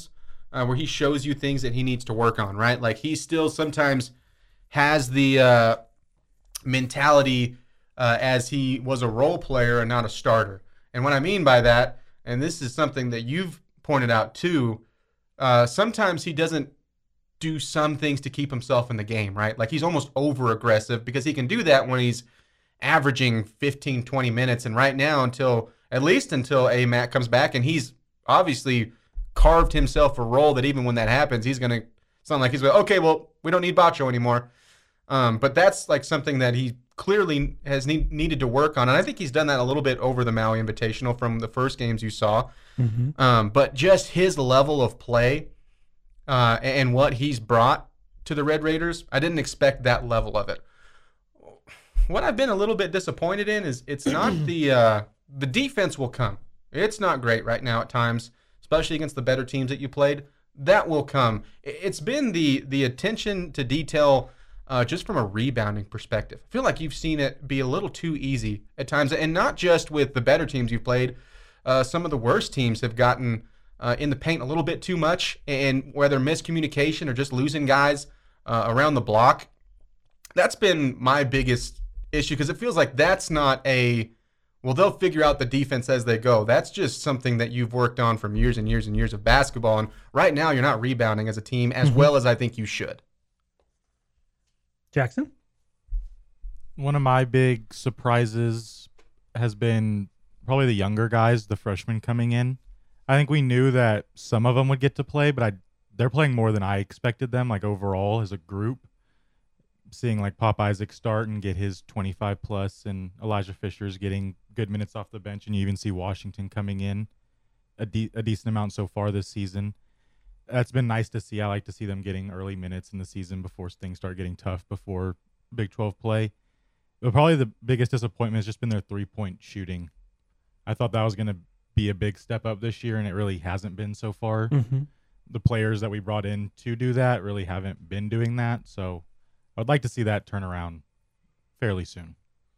uh, where he shows you things that he needs to work on, right? Like he still sometimes has the uh, mentality uh, as he was a role player and not a starter. And what I mean by that, and this is something that you've pointed out too, uh, sometimes he doesn't do some things to keep himself in the game, right? Like he's almost over aggressive because he can do that when he's averaging fifteen, twenty minutes. And right now, until at least until A Mac comes back, and he's obviously carved himself a role that even when that happens, he's going to sound like he's going, okay, well, we don't need Bacho anymore. Um, but that's like something that he clearly has need, needed to work on. And I think he's done that a little bit over the Maui Invitational from the first games you saw. Mm-hmm. Um, but just his level of play uh, and what he's brought to the Red Raiders, I didn't expect that level of it. What I've been a little bit disappointed in is it's not the uh, the defense will come. It's not great right now at times, especially against the better teams that you played. That will come. It's been the the attention to detail uh, just from a rebounding perspective. I feel like you've seen it be a little too easy at times, and not just with the better teams you've played. Uh, some of the worst teams have gotten uh, in the paint a little bit too much, and whether miscommunication or just losing guys uh, around the block, that's been my biggest issue, because it feels like that's not a, well, they'll figure out the defense as they go. That's just something that you've worked on from years and years and years of basketball, and right now you're not rebounding as a team as mm-hmm. well as I think you should. Jackson? One of my big surprises has been probably the younger guys, the freshmen coming in. I think we knew that some of them would get to play, but I they're playing more than I expected them, like overall as a group. Seeing like Pop Isaac start and get his twenty-five plus, and Elijah Fisher's getting good minutes off the bench, and you even see Washington coming in a, de- a decent amount so far this season. That's been nice to see. I like to see them getting early minutes in the season before things start getting tough before Big twelve play. But probably the biggest disappointment has just been their three-point shooting. I thought that was going to be a big step up this year, and it really hasn't been so far. Mm-hmm. The players that we brought in to do that really haven't been doing that, so I'd like to see that turn around fairly soon.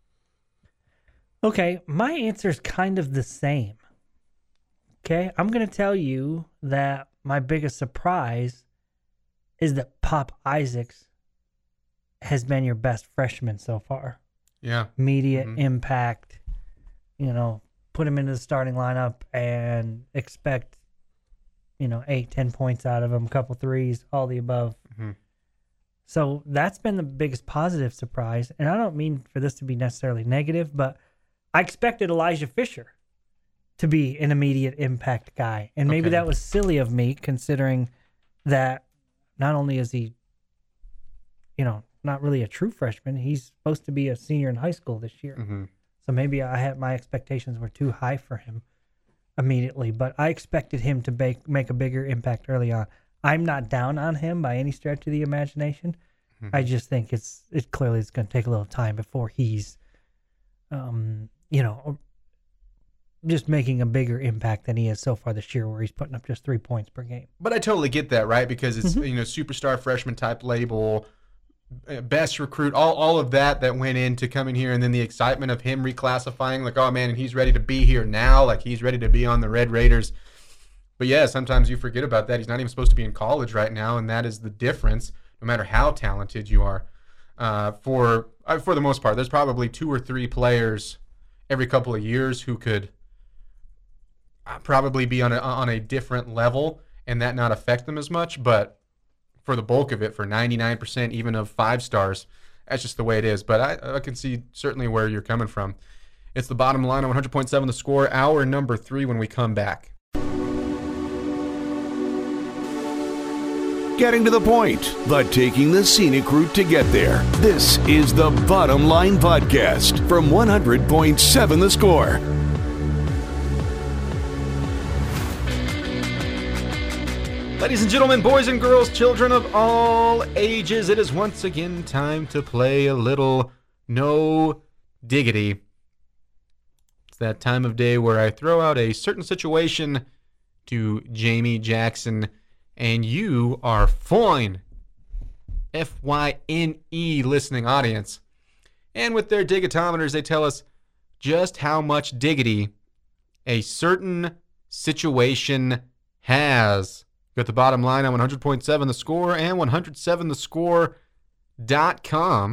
Okay, my answer is kind of the same. Okay, I'm going to tell you that my biggest surprise is that Pop Isaacs has been your best freshman so far. Yeah. Immediate mm-hmm. impact. You know, put him into the starting lineup and expect, you know, eight, ten points out of him, a couple threes, all the above. Mm-hmm. So that's been the biggest positive surprise. And I don't mean for this to be necessarily negative, but I expected Elijah Fisher to be an immediate impact guy. And maybe okay. that was silly of me, considering that not only is he, you know, not really a true freshman, he's supposed to be a senior in high school this year. Mm-hmm. So maybe I had my expectations were too high for him immediately, but I expected him to make, make a bigger impact early on. I'm not down on him by any stretch of the imagination. Mm-hmm. I just think it's it clearly it's going to take a little time before he's, um, you know, just making a bigger impact than he is so far this year, where he's putting up just three points per game. But I totally get that, right? Because it's mm-hmm. you know, superstar freshman type label, best recruit, all all of that that went into coming here, and then the excitement of him reclassifying, like, oh man, and he's ready to be here now, like he's ready to be on the Red Raiders. But yeah, sometimes you forget about that. He's not even supposed to be in college right now, and that is the difference, no matter how talented you are. Uh, for uh, for the most part, there's probably two or three players every couple of years who could uh, probably be on a, on a different level and that not affect them as much. But for the bulk of it, for ninety-nine percent even of five stars, that's just the way it is. But I, I can see certainly where you're coming from. It's the Bottom Line on one hundred point seven The Score, hour number three when we come back. Getting to the point, but taking the scenic route to get there. This is the Bottom Line Podcast from one hundred point seven The Score. Ladies and gentlemen, boys and girls, children of all ages, it is once again time to play a little No Diggity. It's that time of day where I throw out a certain situation to Jamie Jackson, and you are fine, F Y N E listening audience. And with their digitometers, they tell us just how much diggity a certain situation has. Got the bottom line on one hundred point seven The Score and one oh seven the score dot com.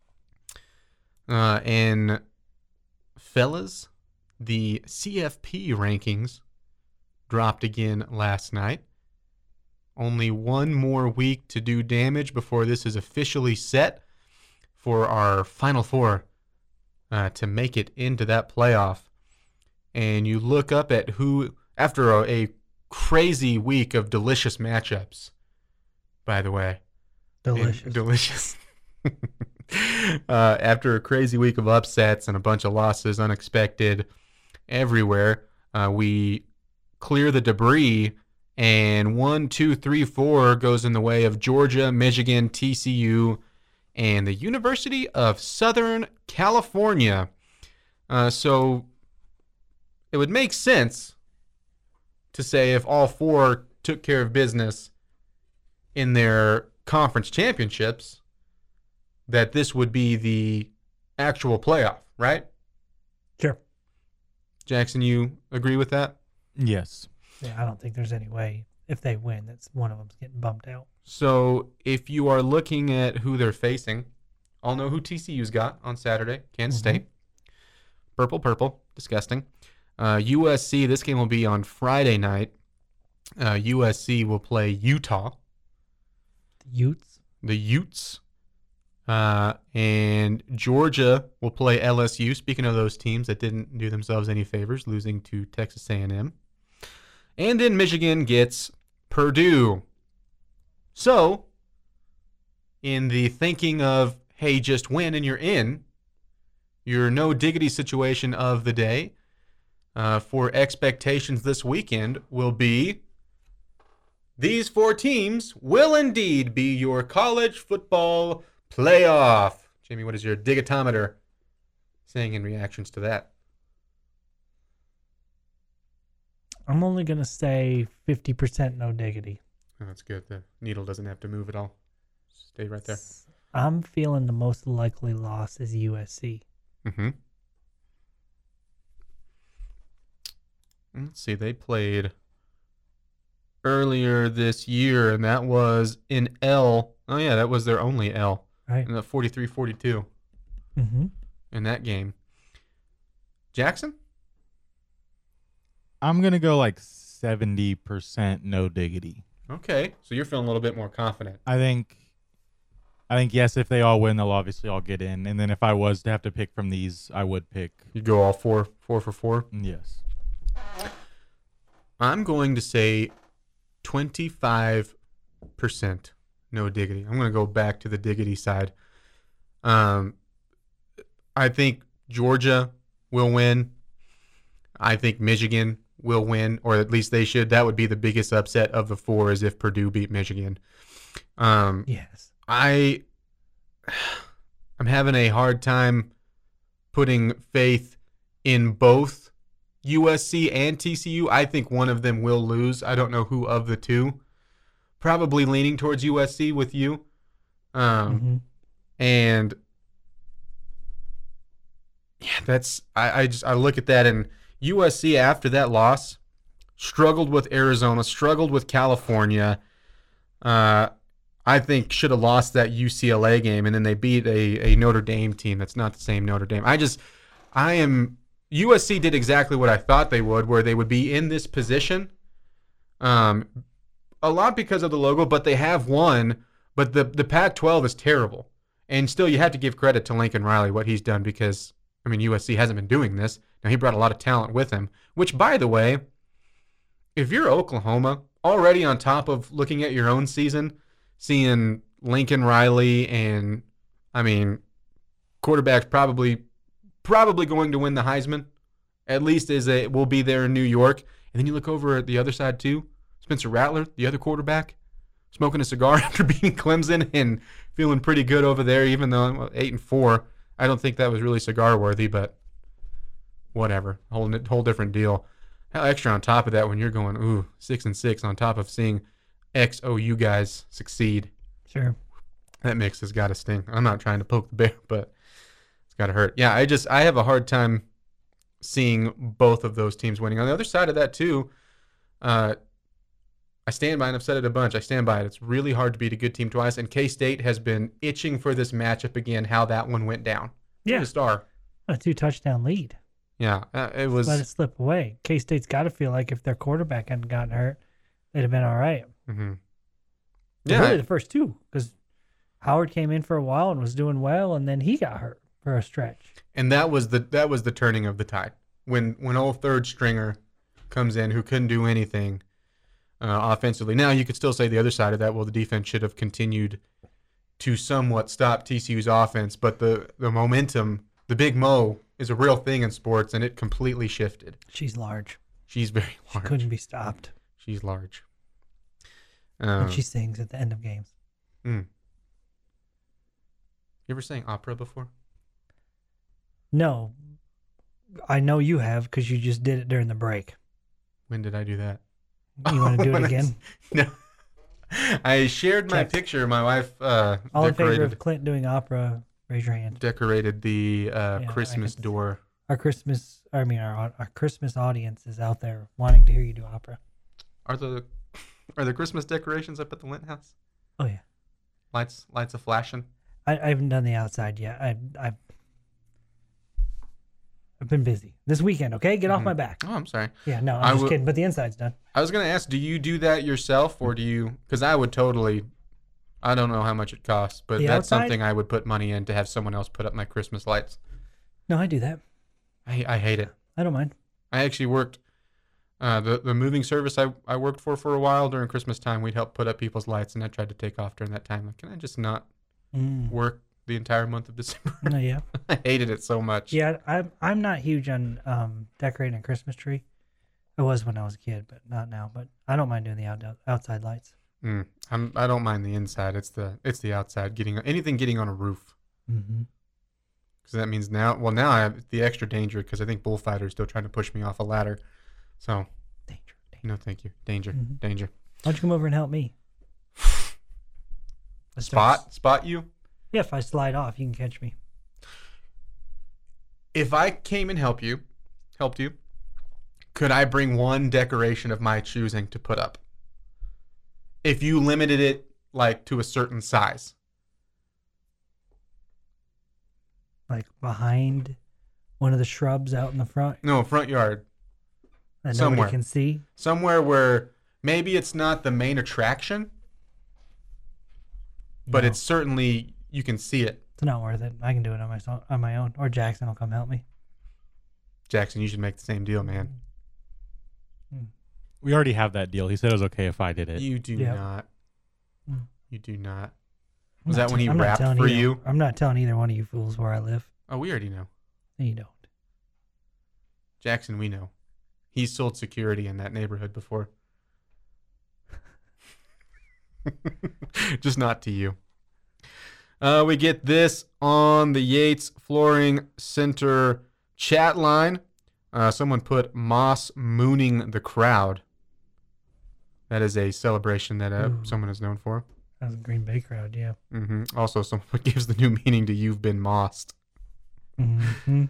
Uh, and fellas, the C F P rankings dropped again last night. Only one more week to do damage before this is officially set for our Final Four uh, to make it into that playoff. And you look up at who, after a, a crazy week of delicious matchups, by the way. Delicious. And delicious. uh, after a crazy week of upsets and a bunch of losses, unexpected everywhere, uh, we clear the debris, and one, two, three, four goes in the way of Georgia, Michigan, T C U, and the University of Southern California. Uh, so it would make sense to say if all four took care of business in their conference championships, that this would be the actual playoff, right? Sure. Jackson, you agree with that? Yes. Yeah, I don't think there's any way if they win that's one of them's getting bumped out. So if you are looking at who they're facing, I'll know who T C U's got on Saturday. Kansas Mm-hmm. State. Purple, purple. Disgusting. Uh, U S C, this game will be on Friday night. Uh, U S C will play Utah. The Utes. The Utes. Uh, and Georgia will play L S U. Speaking of those teams that didn't do themselves any favors, losing to Texas A and M. And then Michigan gets Purdue. So, in the thinking of, hey, just win and you're in, your no diggity situation of the day uh, for expectations this weekend will be these four teams will indeed be your college football playoff. Jamie, what is your digitometer saying in reactions to that? I'm only going to say fifty percent no diggity. Oh, that's good. The needle doesn't have to move at all. Stay right there. I'm feeling the most likely loss is U S C. Mm-hmm. Let's see. They played earlier this year, and that was in L. Oh, yeah, that was their only L. Right. In the forty-three forty-two Mm-hmm. in that game. Jackson? I'm going to go like seventy percent no diggity. Okay. So you're feeling a little bit more confident. I think, I think yes, if they all win, they'll obviously all get in. And then if I was to have to pick from these, I would pick. You go all four, four for four? Yes. I'm going to say twenty-five percent no diggity. I'm going to go back to the diggity side. Um, I think Georgia will win. I think Michigan will win, or at least they should. That would be the biggest upset of the four, is if Purdue beat Michigan. Um, Yes. I, I'm having a hard time putting faith in both U S C and T C U. I think one of them will lose. I don't know who of the two. Probably leaning towards U S C with you. Um, Mm-hmm. And yeah, that's I, I just I look at that, and U S C after that loss struggled with Arizona, struggled with California. Uh, I think should have lost that U C L A game, and then they beat a, a Notre Dame team that's not the same Notre Dame. I just I am U S C did exactly what I thought they would, where they would be in this position. Um, a lot because of the logo, but they have won. But the the Pac twelve is terrible, and still you have to give credit to Lincoln Riley what he's done, because I mean U S C hasn't been doing this. Now he brought a lot of talent with him, which, by the way, if you're Oklahoma, already on top of looking at your own season, seeing Lincoln Riley and I mean quarterback's probably probably going to win the Heisman, at least is a will be there in New York, and then you look over at the other side too. Spencer Rattler, the other quarterback, smoking a cigar after beating Clemson and feeling pretty good over there, even though well, eight and four. I don't think that was really cigar worthy, but whatever. Whole whole different deal. How extra on top of that when you're going ooh six and six on top of seeing X O U guys succeed. Sure. That mix has got to sting. I'm not trying to poke the bear, but it's got to hurt. Yeah, I just I have a hard time seeing both of those teams winning. On the other side of that too, uh, I stand by it. I've said it a bunch. I stand by it. It's really hard to beat a good team twice, and K-State has been itching for this matchup again, how that one went down. Yeah. The star. A two touchdown lead. Yeah, uh, it was. Let it slip away. K-State's got to feel like if their quarterback hadn't gotten hurt, they'd have been all right. Mm-hmm. Yeah, Yeah, really I- the first two, because Howard came in for a while and was doing well, and then he got hurt for a stretch. and that was the that was the turning of the tide when when old third stringer comes in who couldn't do anything uh, offensively. Now you could still say the other side of that. Well, the defense should have continued to somewhat stop T C U's offense, but the the momentum, the Big Mo, is a real thing in sports, and it completely shifted. She's large. She's very She large. couldn't be stopped. She's large. And Um, she sings at the end of games. mm. You ever sang opera before? No, I know you have because you just did it during the break. When did I do that? You want to do When it I- again? No. I shared my Check. picture. My wife uh, All in favor decorated of Clint doing opera, raise your hand. decorated the uh, Yeah, I Christmas can- door. Our Christmas, I mean, our our Christmas audience is out there wanting to hear you do opera. Are the are the Christmas decorations up at the Lint House? Oh yeah, Lights lights a flashing. I, I haven't done the outside yet. I I've I've been busy this weekend. Okay, get off my back. Oh, I'm sorry. Yeah, no, I'm I just will- kidding. But the inside's done. I was gonna ask, do you do that yourself, or do you? Because I would totally. I don't know how much it costs, but The that's outside? something I would put money in to have someone else put up my Christmas lights. No, I do that. I I hate it. I don't mind. I actually worked uh, the the moving service I, I worked for for a while during Christmas time. We'd help put up people's lights, and I tried to take off during that time. Like, can I just not Mm. work the entire month of December? No, yeah, I hated it so much. yeah. I'm I'm not huge on um decorating a Christmas tree. I was when I was a kid, but not now. But I don't mind doing the out, outside lights. Mm, I'm I don't mind the inside. It's the it's the outside. Getting anything getting on a roof. Mm-hmm. Because that means now, well, now I have the extra danger because I think Bullfighter is still trying to push me off a ladder. So, Danger, danger. no, thank you. Danger, Mhm. danger. Why don't you come over and help me? Let's Spot, spot you. Yeah, if I slide off, you can catch me. If I came and help you, helped you, could I bring one decoration of my choosing to put up? If you limited it like to a certain size. Like behind one of the shrubs out in the front No, front yard. that Somewhere. nobody can see. Somewhere where maybe it's not the main attraction, but No, it's certainly, you can see it. it's not worth it. I can do it on my so- on my own, or Jackson will come help me. Jackson, you should make the same deal, man. We already have that deal. He said it was okay if I did it. You do Yeah. not. Mm. You do not. I'm Was not that when te- he I'm not rapped telling for either- you? I'm not telling either one of you fools where I live. Oh, we already know. And you don't. Jackson, we know. He's sold security in that neighborhood before. Just not to you. Uh, we get this on the Yates Flooring Center chat line. Uh, someone put Moss mooning the crowd. That is a celebration that uh, Ooh. someone is known for. That was a Green Bay crowd, yeah. hmm Also, someone gives the new meaning to "you've been mossed." Mm-hmm.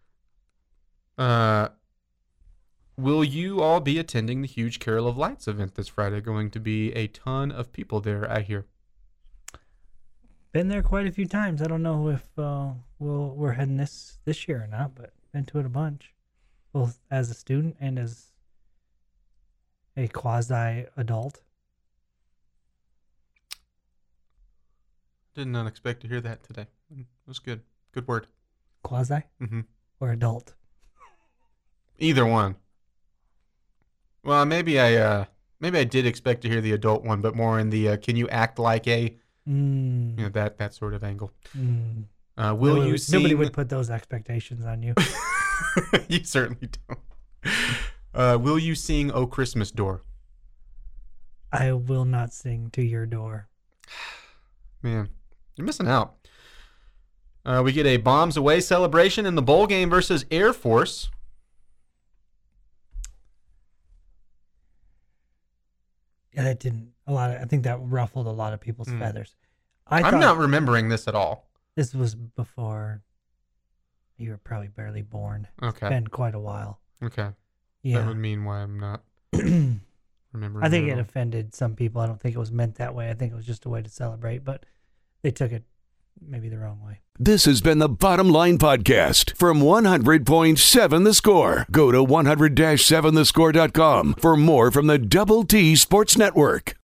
Uh, will you all be attending the huge Carol of Lights event this Friday? Going to be a ton of people there, I hear. Been there quite a few times. I don't know if uh, we'll we're heading this this year or not, but been to it a bunch, both as a student and as a quasi adult. Did not expect to hear that today. It was good. Good word. Quasi hmm or adult. Either one. Well, maybe I uh, maybe I did expect to hear the adult one, but more in the uh, can you act like a Mm, you know that that sort of angle. mm. Uh, will nobody, you would- sing? Nobody would put those expectations on you. You certainly don't. Uh, will you sing "O Christmas Door"? I will not sing to your door. Man, you're missing out. Uh, we get a bombs away celebration in the bowl game versus Air Force. Yeah, that didn't a lot. Of, I think that ruffled a lot of people's Mm. feathers. I I'm thought not remembering this at all. this was before you were probably barely born. Okay. Been quite a while. Okay. That Yeah. would mean why I'm not. Remember, I think it remember. offended some people. I don't think it was meant that way. I think it was just a way to celebrate, but they took it maybe the wrong way. This has been the Bottom Line Podcast from one hundred point seven The Score. Go to one hundred dash seven the score dot com for more from the Double T Sports Network.